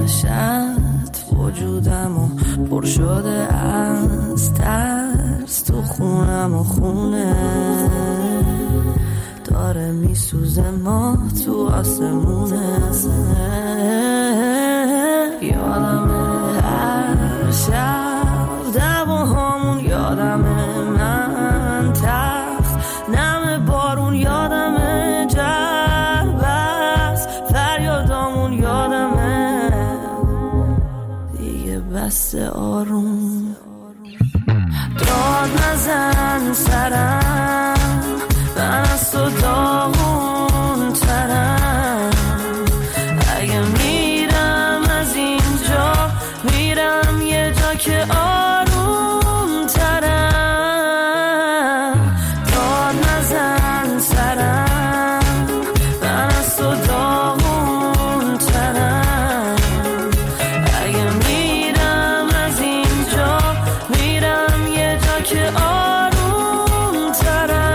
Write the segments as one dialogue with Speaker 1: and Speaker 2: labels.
Speaker 1: وحشت وجودمو پر شده از ترس، تو خونم و خونه داره میسوزه، ما تو آسمونه. یادمه هر شب دعواهامون، یادمه من تخت نم بارون، یادمه جربست فریادامون، یادمه دیگه بس آروم. داد نزن سرم، من از تو داغون ترم، اگه میرم از اینجا میرم یه جا که آروم ترم. داد نزن سرم، من از تو داغون ترم، اگه میرم از اینجا میرم یه جا که آروم ترم.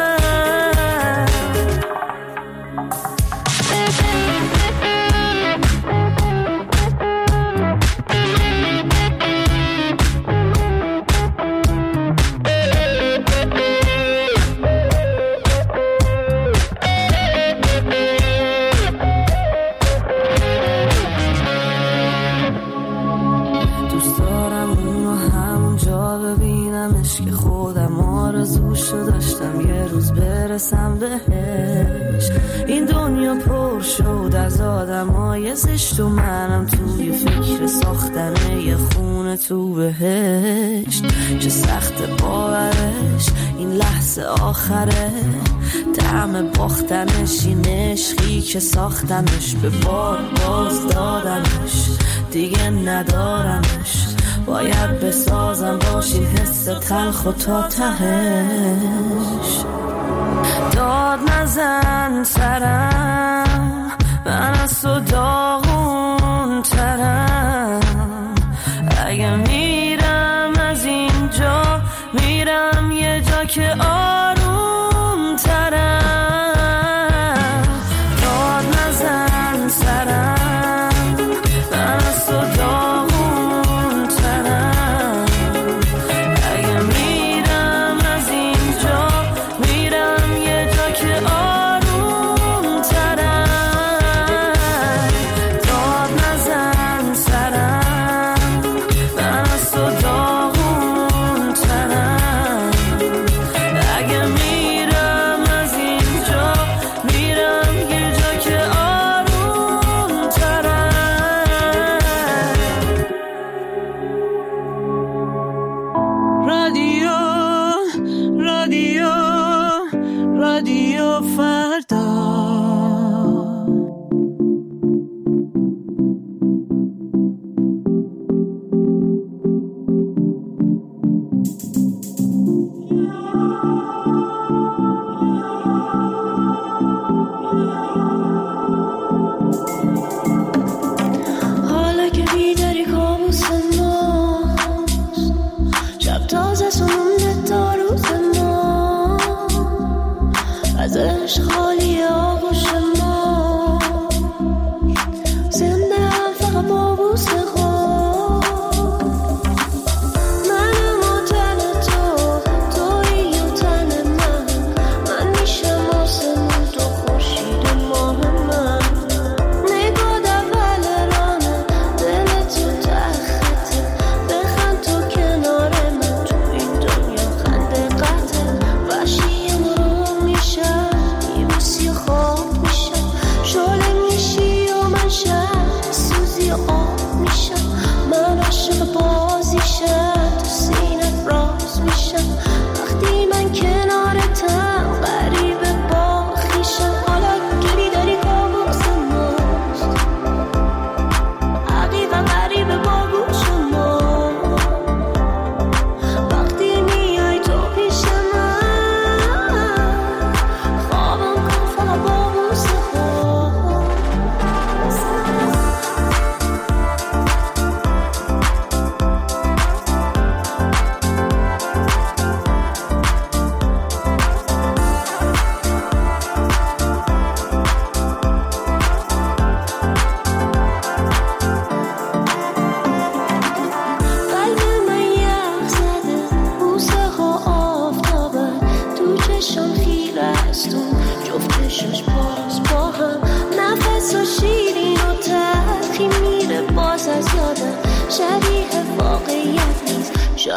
Speaker 1: دوست دارم اونو همونجا ببینمش که خودم آرزوشو داشتم یه روز برسم بهش. این دنیا پر شد از آدمای زشت و منم توی فکر ساختن یه خونه تو بهشت. چه سخت باورش این لحظه آخره، طعم باختنش این عشقی که ساختنش، به بار باز دادنش دیگه ندارمش، باید بسازم باش این حس تلخ و تا تهش. داد نزن سرم، من از تو داغون ترم، اگه میرم از اینجا میرم یه جا که آروم ترم. داد نزن سرم، من از تو داغون ترم، اگه میرم از اینجا میرم یه جا که آروم ترم. داد نزن سرم، من از تو داغون ترم، اگه میرم از اینجا میرم یه جا که آروم ترم. رادیو رادیو رادیو فردا.
Speaker 2: حالا که بیداری کابوس ماست، شب تازه سمونده تا روز ما، از عشق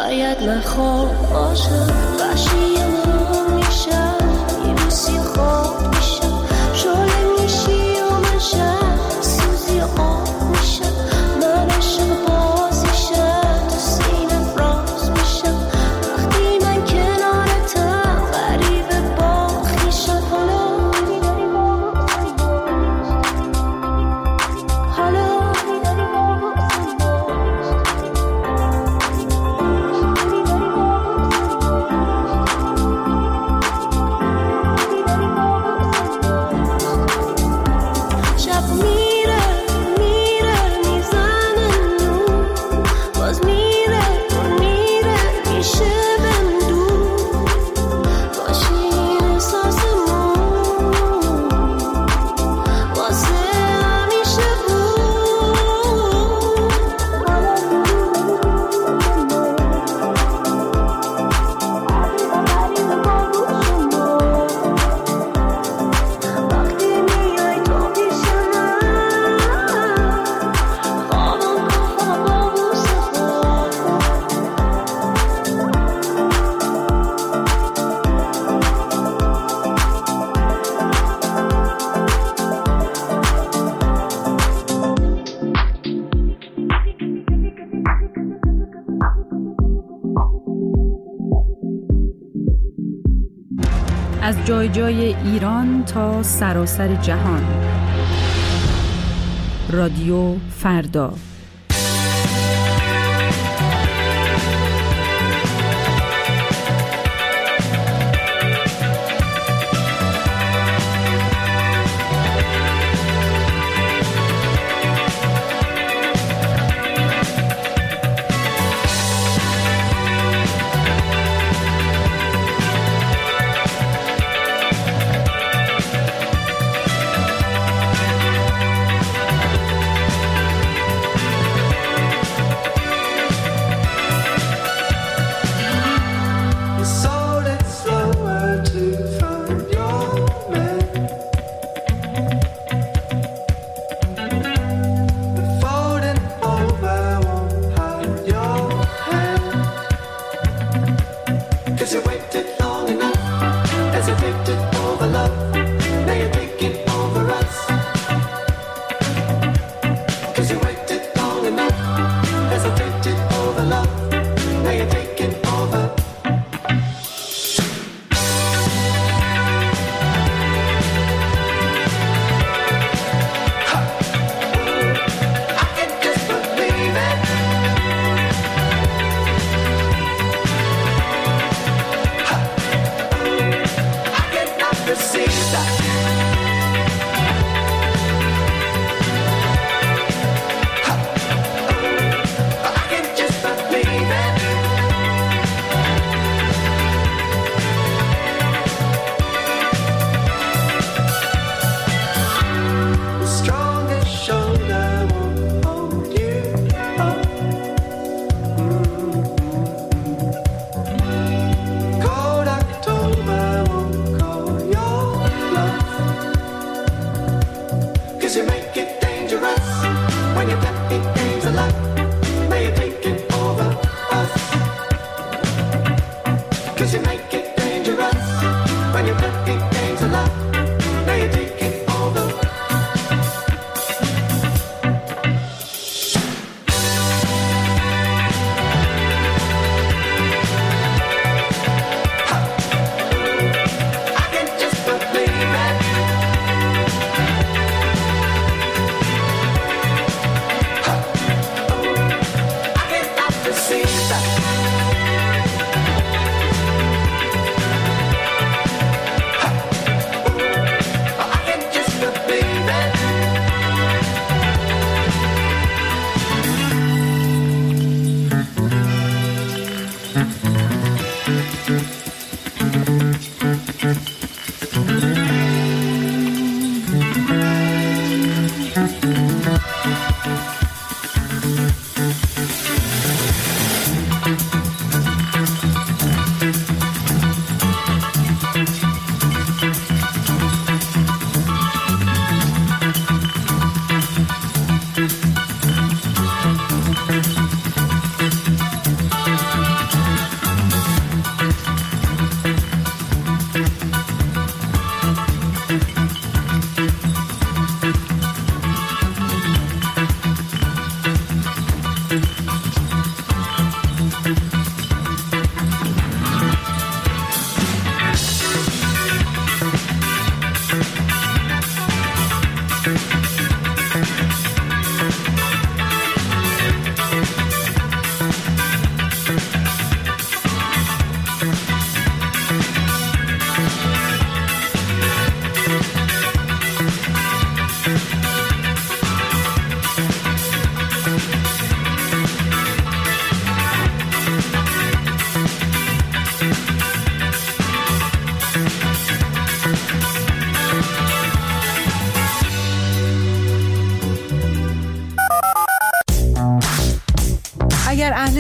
Speaker 2: شاید من خواب باشم وحشی من میشم یروسی خواب میشم شعله میشی و من شب سوزی آب میشم من عشق باز میشم تو سینم راز میشم وقتی من کنارتم غریبه با خویشم
Speaker 3: از جای جای ایران تا سراسر جهان. رادیو فردا.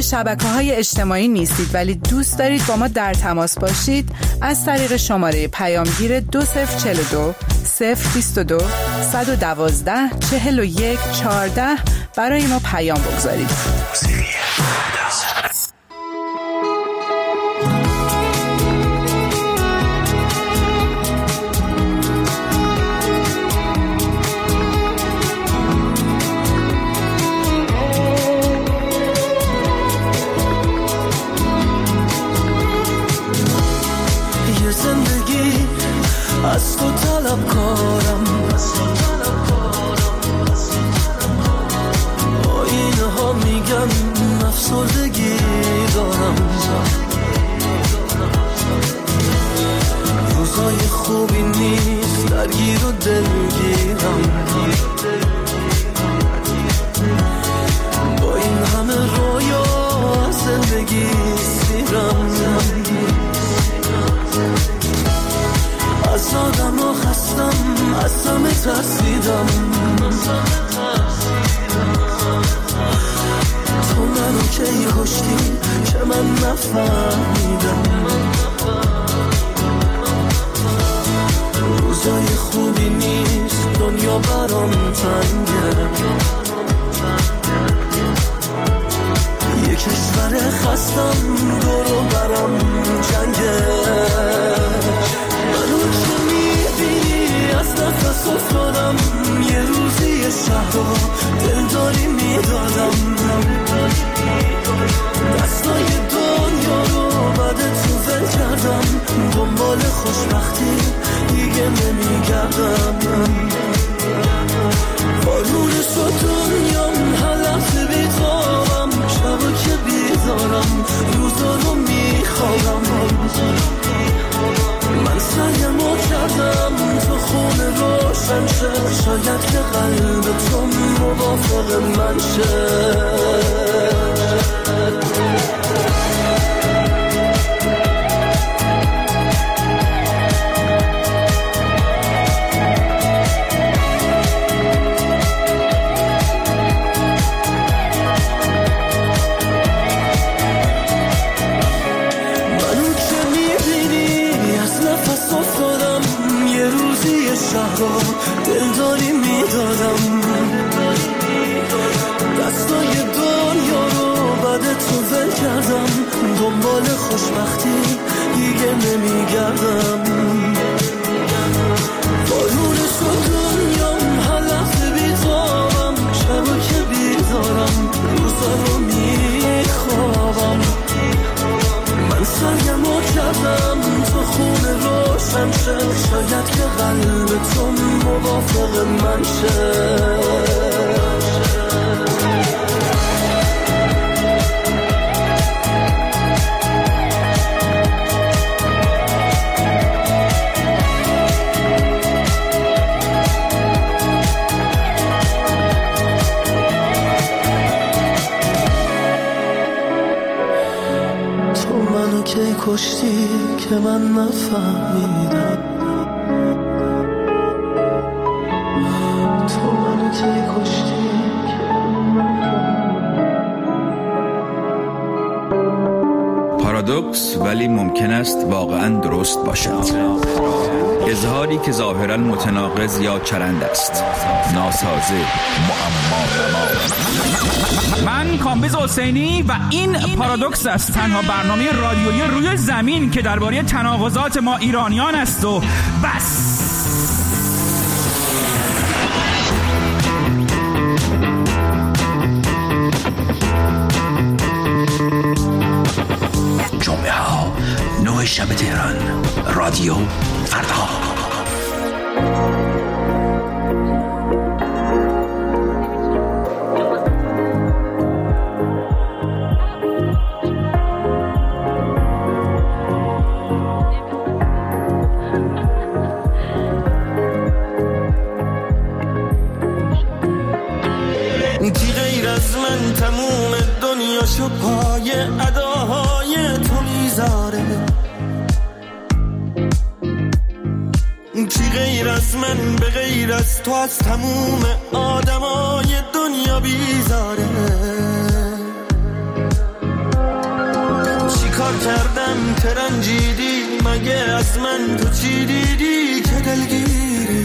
Speaker 4: شبکه‌های اجتماعی نیستید ولی دوست دارید با ما در تماس باشید، از طریق شماره پیامگیر 2042 022 112 41 14 برای ما پیام بگذارید.
Speaker 1: از تو طلب کارم، آینه ها میگن افسردگی دارم، روزای خوبی نیست درگیر و دلگیرم، با این همه رویا زندگی سیرم، از آدم ها خستم، از همه ترسیدم، تو منو کی کشتی که من نفهمیدم، روزای خوبی نیست دنیا برام تنگه، یه کشور خستم دورو برام جنگه، از نفس افتادم یه روزی شهر رو دلداری میدادم، دستای دنیا رو بعد تو ول کردم، دنبال خوشبختی دیگه نمیگردم، بارون شد دنیام هر لحظه بیتابم، شبا که بیدارم روزا رو میخوابم، من سعیمو کردم تو خونه روشن شه، شاید که قلب تو موافق من شه، دلداری میدادم، دستای دنیا رو بعد تو ول کردم، دنبال خوشبختی دیگه نمیگردم، بارون شد دنیام هر لحظه بیتابم، شبا که بیدارم روزا رو میخوابم، من سعیمو کردم تو خونه روشن شه، شاید که قلب تو موافق من شه، تو منو کی کشتی که من نفهمیدم، تو منو کی کشتی که
Speaker 5: پارادوکس ولی ممکن است واقعا درست باشد، اظهاری که ظاهرا متناقض یا چرند است، ناسازه، معما.
Speaker 6: من کامبیز حسینی و این پارادوکس است، تنها برنامه رادیویی روی زمین که درباره تناقضات ما ایرانیان است و بس.
Speaker 7: جمعه ها 9 شب تهران، رادیو فردا.
Speaker 1: کی غیر از من تموم دنیاشو پای اداهای تو میذاره، کی غیر از من به غیر از تو از تموم آدمای دنیا بیزاره، کردم که رنجیدی، مگه از من تو چی دیدی که دلگیری؟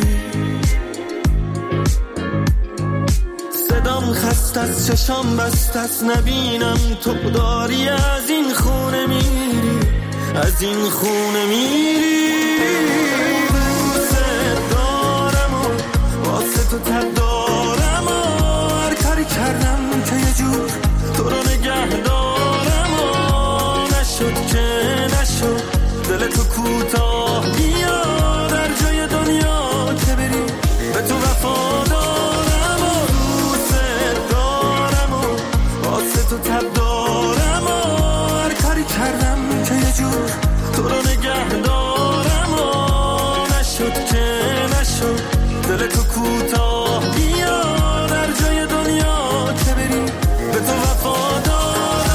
Speaker 1: صدام خست از چشام بست از نبینم تو داری از این خونه میری، از این خونه میری. دوست دارم و واسه تو تب دارم و هر کاری کردم که یه جور تو رو نگه دارم و نشد که نشد دل تو کوتاه بیا در جای دنیا که بری به تو وفا دارم و دوست دارم و واسه تو تب دارم و هر کاری کردم که یه جور تو رو نگه دارم و نشد که نشد دل تو کوتاه بیا در جای دنیا که بری به تو وفا دارم.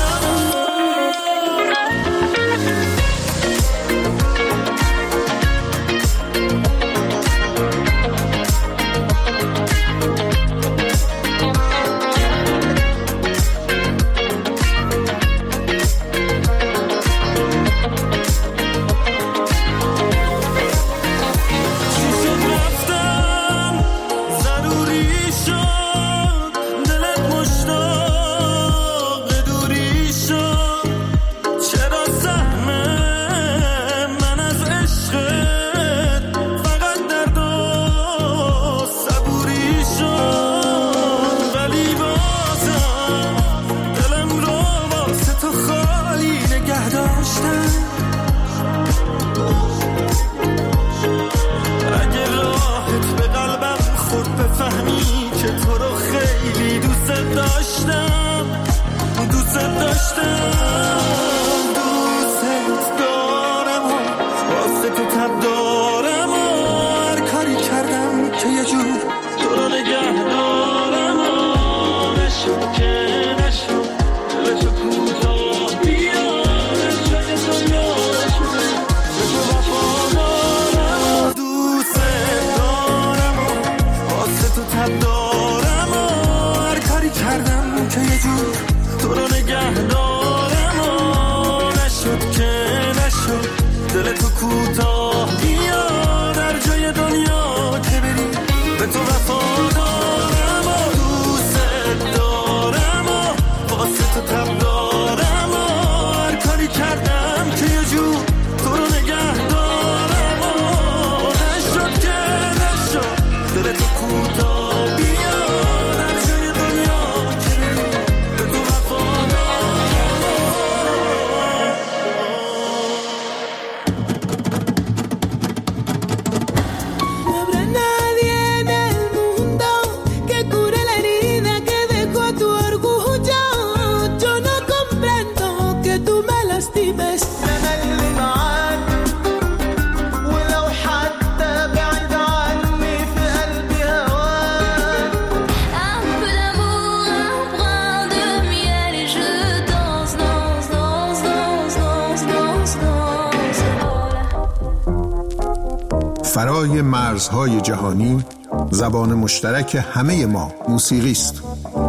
Speaker 8: فرای مرزهای جهانی زبان مشترک همه ما موسیقی است.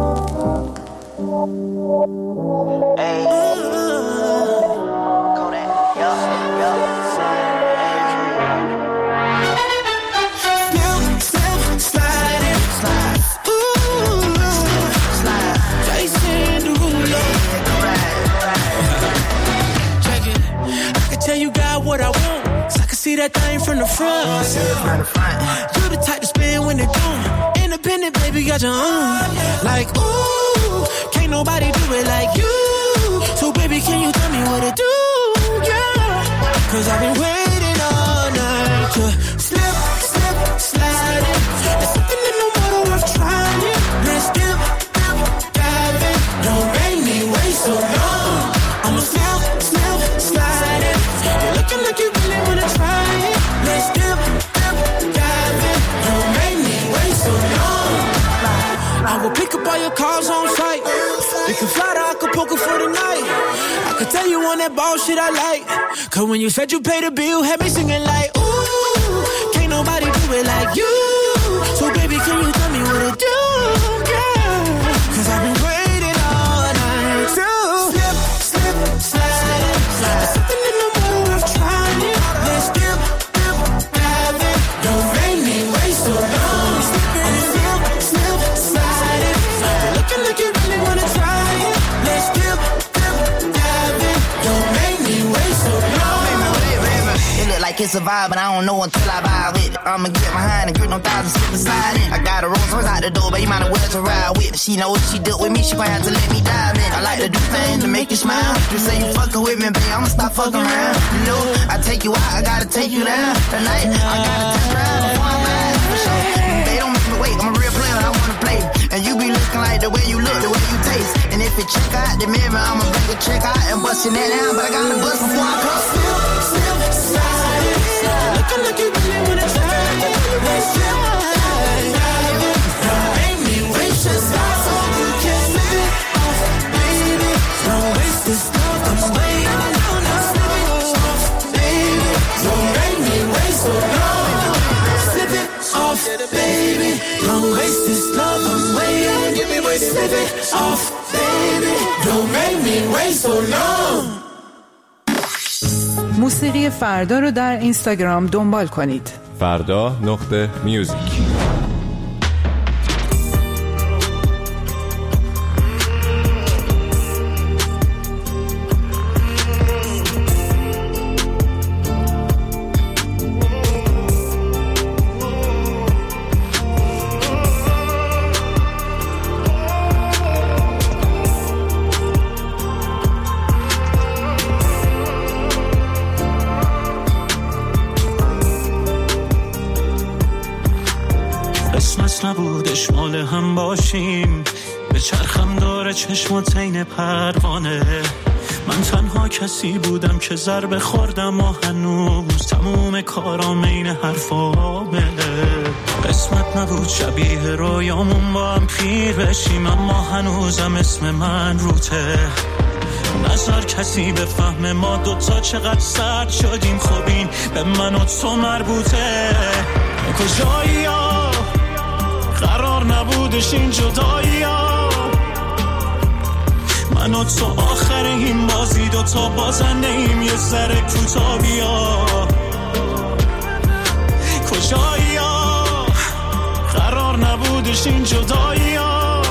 Speaker 1: See that thing from the front. You the type to spin when it don't. Independent, baby, got your own. Like, ooh, can't nobody do it like you. So, baby, can you tell me what to do? Yeah. Cause I've been waiting all night to slip, slip, slide it. There's something in the water worth trying. Let's dip, dip, dive in. Don't make me wait so long. I'ma slip, slip, slide it. You're looking like you really wanna try. Let's dip, dip, dive in. Don't make me wait so long. I will pick up all your calls on site. We can fly to Acapulco for the night. I could tell you on that ball shit I like. Cause when you said you paid the bill, had me singing like, ooh, can't nobody do it like you. So baby, can you tell me what to do? Yeah. Cause I've been waiting all night to slip, slip, slide.
Speaker 9: like it's a vibe, but I don't know until I vibe with it. I'ma get behind and grip no thousand slip beside it. I got a Rolls Royce out the door, but you might as well to ride with it. She know what she do with me, she gon' have to let me dive in. I like to do things to make you smile. You say you fucking with me, babe, I'ma stop fucking around. You know, I take you out, I gotta take you down. Tonight, I gotta test drive before I'm mine, for sure. They don't make me wait, I'm a real player, I wanna play. And you be looking like the way you look, the way you taste. And if it check out the mirror, I'ma bring a check out and bust it down. But I gotta bust before I come. Slip, slide, looking like you really wanna try. Slip, make me waste your time so you can slip it off, baby. Don't waste this love, I'm waiting. Slip it off, baby. Don't make me wait so long. Slip it off, baby. Don't waste this love, I'm waiting. Give me wait, slip it off, baby. Don't make me wait so long.
Speaker 4: موسیقی فردا رو در اینستاگرام دنبال کنید.
Speaker 10: فردا.music.
Speaker 11: نبودش مال هم باشیم، به چرخم داره چشمات عین پروانه. من تنها کسی بودم که ضربه خوردم و هنوز تموم کارام عین حرفامه. قسمت نبود شبیه رویامون با هم پیر بشیم، اما هنوزم اسم من روته. نظر کسی به فهم ما دوتا چقدر سرد شدیم، خب این به من و تو مربوطه. کجایی ها قرار نبودش این جدایی ها، من و تو آخر این بازی دوتا بازنده ایم، یه ذره کوتا بیا. کجایی ها قرار نبودش این جدایی ها،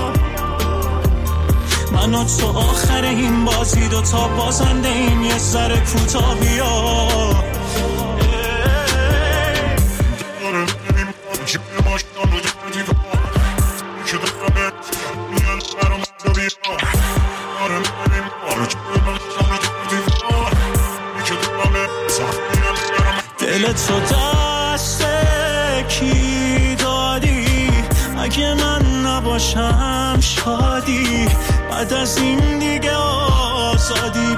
Speaker 11: من و تو آخر این بازی دوتا بازنده ایم، یه ذره کوتا بیا. دل تو دست کی دادی؟ اگه من نباشم شادی، بعد از این دیگه آزادی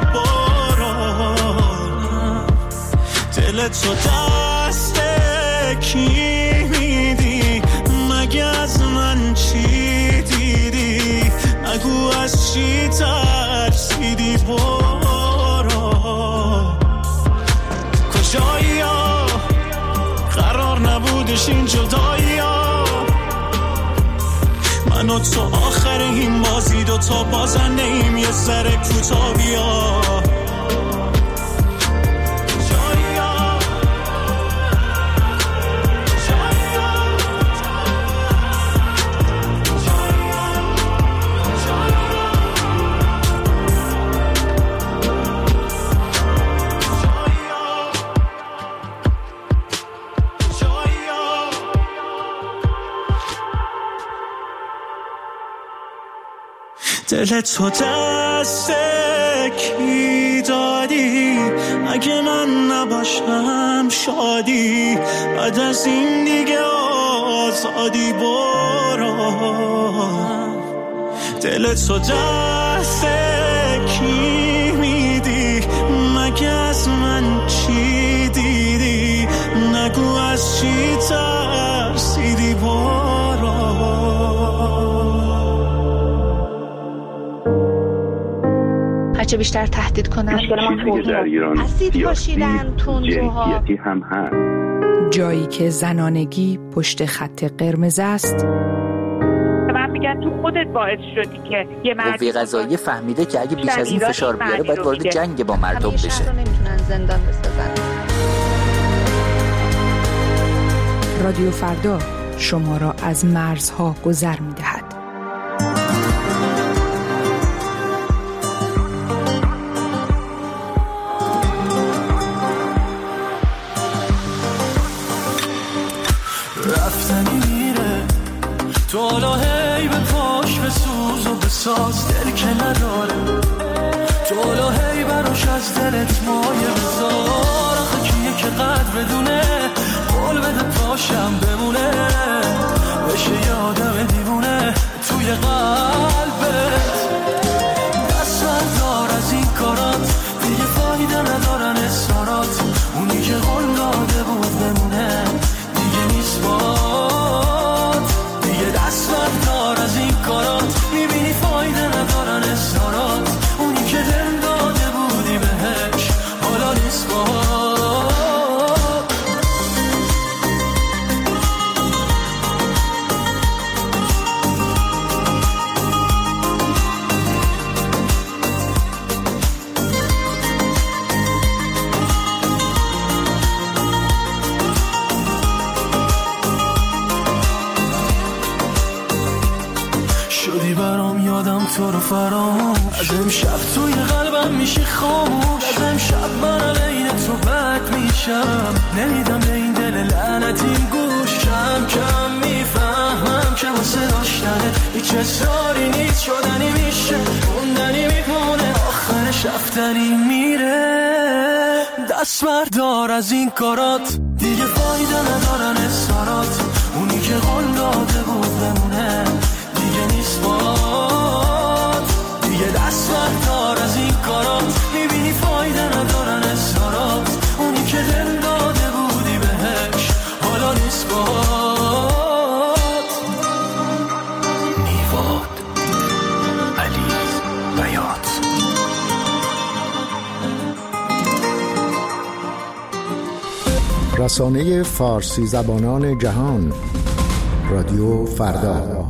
Speaker 11: بارم. دل تو دست کی میدی؟ مگه از من چی دیدی؟ نگو از چی ترسیدی بارم. کجایی ها قرار نبودش این جدایی ها، من و تو آخر این بازی دوتا بازنده ایم، یه ذره کوتا بیا. دل تو دست کی دادی؟ اگه من نباشم شادی، بعد از این دیگه آزادی برام. دل تو دست کی میدی؟ مگه از من چی دیدی؟ نگو از چی ترسیدی برام.
Speaker 12: هرچه بیشتر تهدید کنن
Speaker 13: چیزی که در ایران سیاسی جنسیتی هم هست.
Speaker 3: جایی که زنانگی پشت خط قرمز است.
Speaker 14: من میگن تو خودت باعث شدی که یه
Speaker 15: قوه قضاییه فهمیده که اگه بیش از این فشار بیاره باید وارد جنگ با مردم بشه.
Speaker 12: نمیتونن زندان بسازن.
Speaker 3: رادیو فردا شما را از مرزها گذر میدهد.
Speaker 11: ساز دل که نداره تو هی براش از دلت مایه بذار آخه کیه که قدر بدونه قول بده پاشم بمونه بشه یادم دیوونه توی قلبت دست بردار از این کارات دیگه فایده ندارن اصرارات اونی که قول داده بود بمونه دیگه نیست باد دیگه دست بردار از این کارات میبینی فایده ندارن اصرارات اونی که دل داده بودی بهش حالا نیست باد تو رو فراموش از امشب توی قلبم میشه خاموش از امشب من علیه تو بد میشم نمیدم به این دل لعنتیم گوش کم کم میفهمم که واسه داشتنه هیچ اصراری نیست شدنی میشه موندنی میمونه آخرش رفتنی میره دست بردار از این کارات دیگه فایده ندارن اصرارات اونی که قول داده بود بمونه دیگه نیست باد دیگه دست بردار از این کارات میبینی فایده ندارن اصرارات اونی که دل داده بودی بهش حالا نیست باد نیواد علی بیات
Speaker 8: رسانه فارسی زبانان جهان رادیو فردا.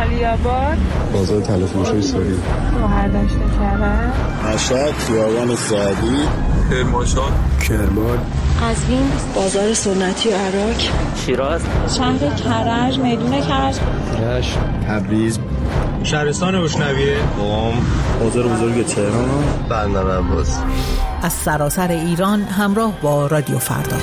Speaker 14: عالی‌آباد،
Speaker 16: بازار تلافروش‌های ساری،
Speaker 14: شهردشت کرج،
Speaker 16: مشهد، خیابان سعدی،
Speaker 10: کرمانشاه،
Speaker 16: کرمان،
Speaker 17: قزوین، بازار سنتی عراق،
Speaker 15: شیراز،
Speaker 17: شهر کرج، میدون کرج،
Speaker 16: رشت، تبریز،
Speaker 18: شهرستان روشنویه،
Speaker 16: قم، بازار بزرگ تهران، بندر عباس.
Speaker 19: از سراسر ایران همراه با رادیو فردا.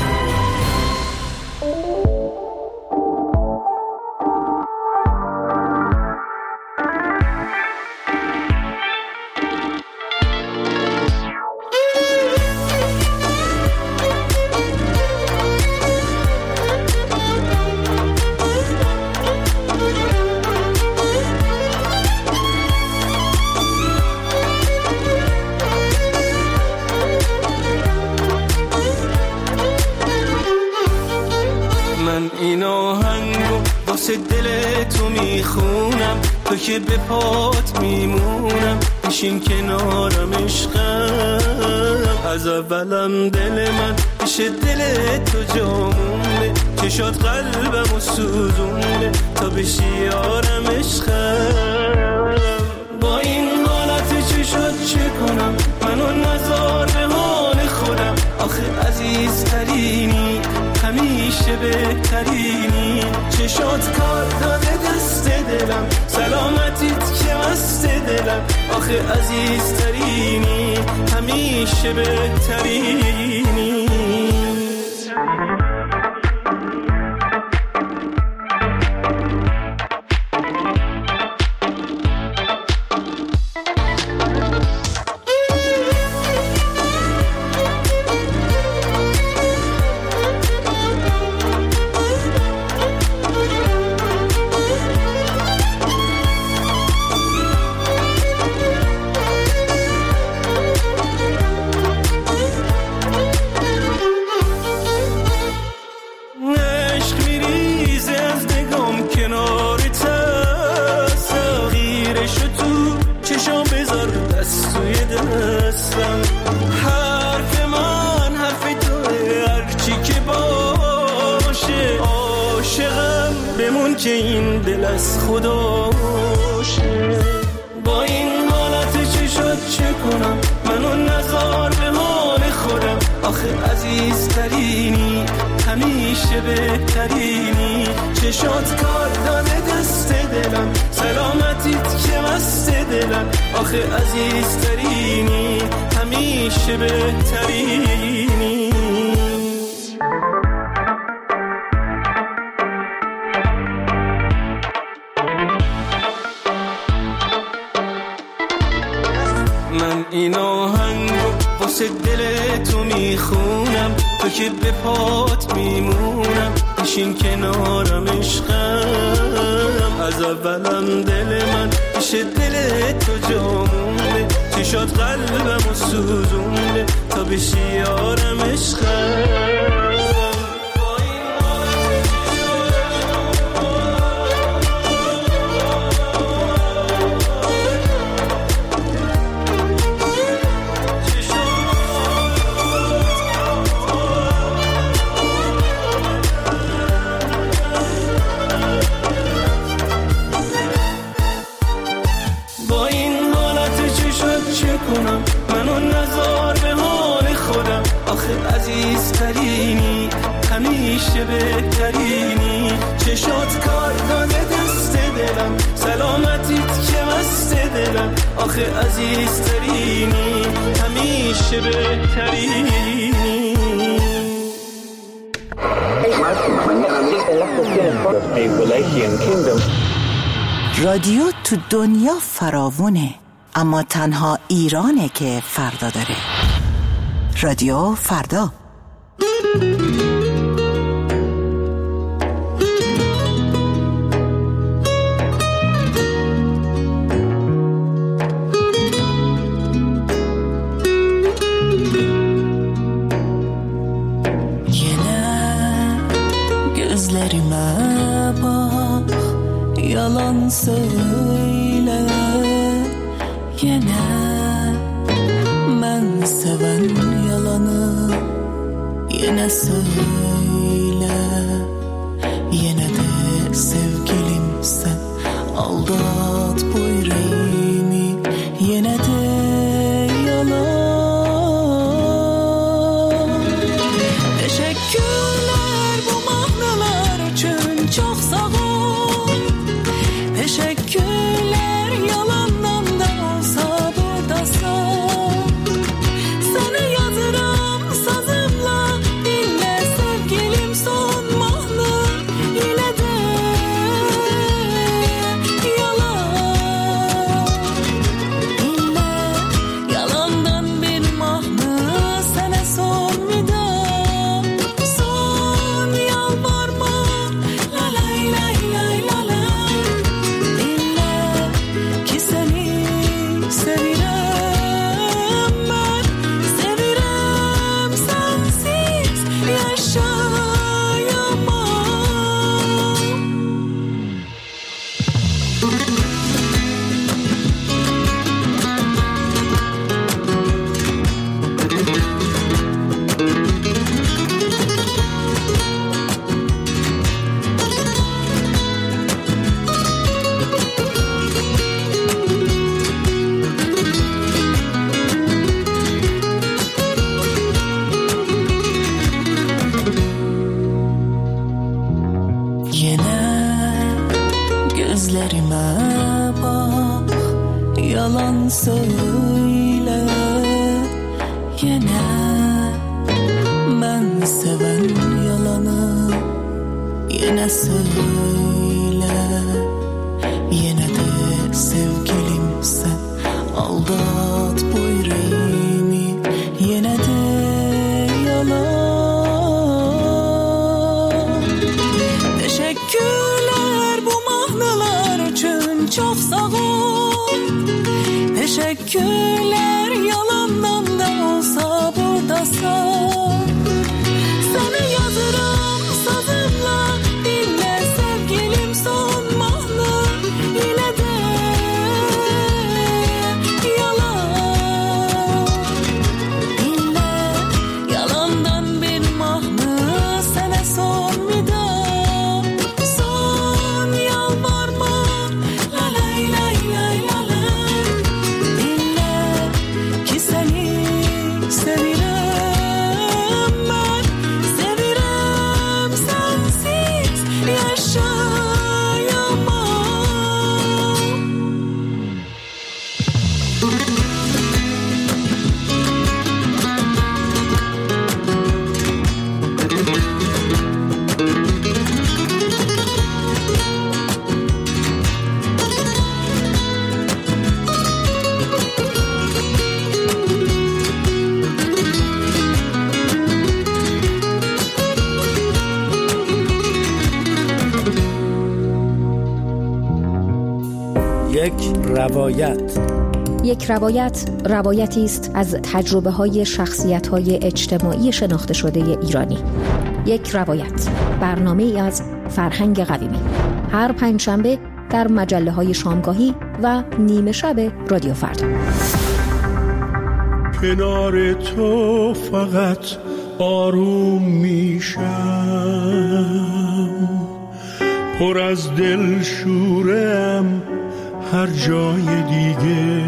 Speaker 11: تو که به پات میمونم، بشین کنارم عشقم. از اولم دل من پیش دل تو جامونه، چشات قلبم و سوزونه تا بشی یارم عشقم. با این حالت چشات چه کنم، منو نذار به حال خودم. آخه عزیزترینی، همیشه بهترینی. چشات کار داده دست دلم، سلامتیت که مست دلم. آخه عزیزترینی، همیشه بهترینی. که این دل از خداشه. با این حالت چشات چه کنم، منو نذار به حال خودم. آخه عزیزترینی، همیشه بهترینی. چشات کار داده دست دلم، سلامتیت که مست دلم. آخه عزیزترینی، همیشه بهترینی. من این آهنگو واسه دل تو میخونم، تو که به پات میمونم. بشین کنارم عشقم. از اولم دل من پیش دل تو جامونه، چشات قلبم و سوزونه تا بشی یارم عشقم. منو نذار به حال خودم. آخه عزیزترینی، همیشه بهترینی. چشات کار داده دست دلم، سلامتیت که مست دلم. آخه عزیزترینی، همیشه بهترینی.
Speaker 19: رادیو تو دنیا فراوونه، اما تنها ایرانه که فردا داره. رادیو فردا.
Speaker 2: Gözlerime bak, yalan söyle. Yine ben seven yalanı yine söyle. Yine de sevgilim sen
Speaker 1: aldat bu yüreğimi yine de yalan. Teşekkürler bu mahnalar için çok sağ ol. Teşekkürler yalandan da olsa buradasın. Sana yazırım sazımla dinle sevgilim son mahna yine de yalan. Dinle yalandan bir mahna sana son vida. Son yalvarma la lay lay lay la lay. Dinle ki seni sevirem ben. Sevirem sensiz yaşayamam. Yine gözlerime bak, yalan söyle. Yine ben seven yalanı yine söyle. Yine de sevgilim sen aldat bu yüreğimi yine de yalan. Teşekkürler bu mahnalar için çok sağ ol. Teşekkürler yalandan da olsa buradasın. Sana yazırım sazımla dinle sevgilim son mahna yine de yalan. Dinle yalandan bir mahna sana son vida. Son yalvarma la lay lay lay la lay. Dinle ki seni sevirem ben. Sevirem sensiz yaşayamam.
Speaker 20: یک روایت روایتی است از تجربه‌های شخصیت‌های اجتماعی شناخته شده ایرانی. یک روایت برنامه‌ای از فرهنگ قویمی، هر پنجشنبه در مجله‌های شامگاهی و نیمه شب رادیو فردا.
Speaker 11: کنار تو فقط آروم میشم، پر از دل شورم هر جای دیگه.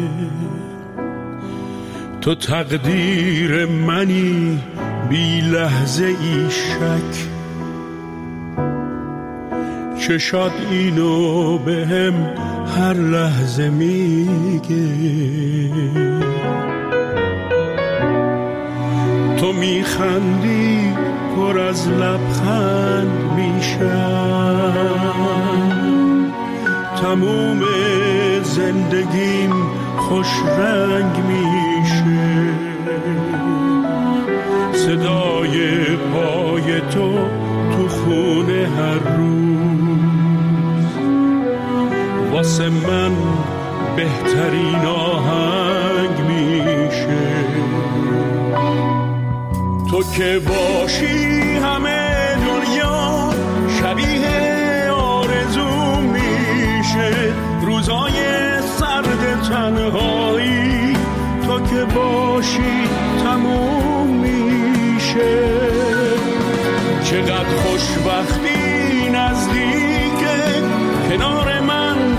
Speaker 11: تو تقدیر منی بی لحظه ای شک، چشات اینو بهم هر لحظه میگه. تو میخندی پر از لبخند میشم، تموم زندگیم خوش رنگ میشه. صدای پای تو تو خونه هر روز واسه من بهترین آهنگ میشه. تو که باشی همه دنیا شبیه آرزو میشه. روزای سرد تنهایی تو که باشی تموم میشه. چقدر خوشبختی نزدیکه کنار من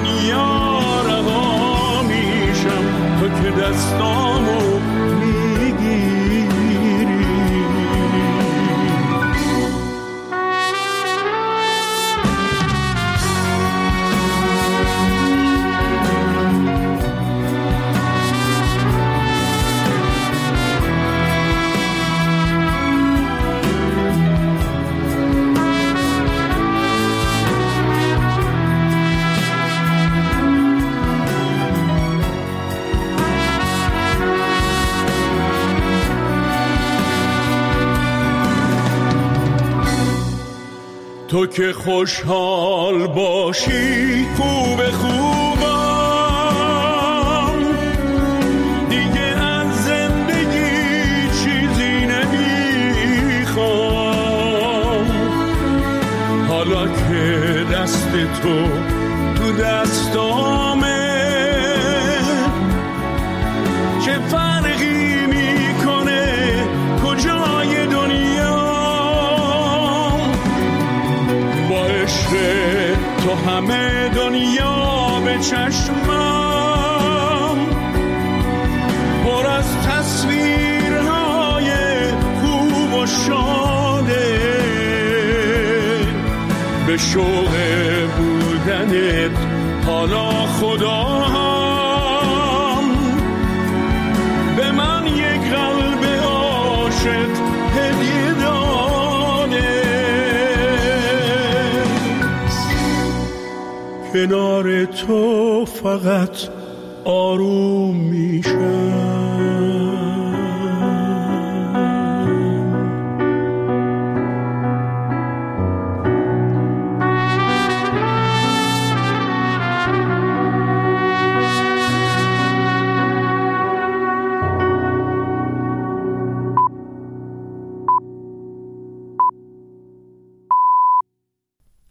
Speaker 11: دنیا رها میشم تو که دستامو تو که خوشحال باشی خوب خوبم دیگه از زندگی چیزی نمیخوام حالا که دست تو دستامه چه فرقی میکنه کجای دنیا تو همه دنیا به چشمم پر از تصویرهای خوب و شاده به شوق بودنت حالا خدا هم به من یک قلب عاشق هدیه داده کنار تو فقط آروم میشم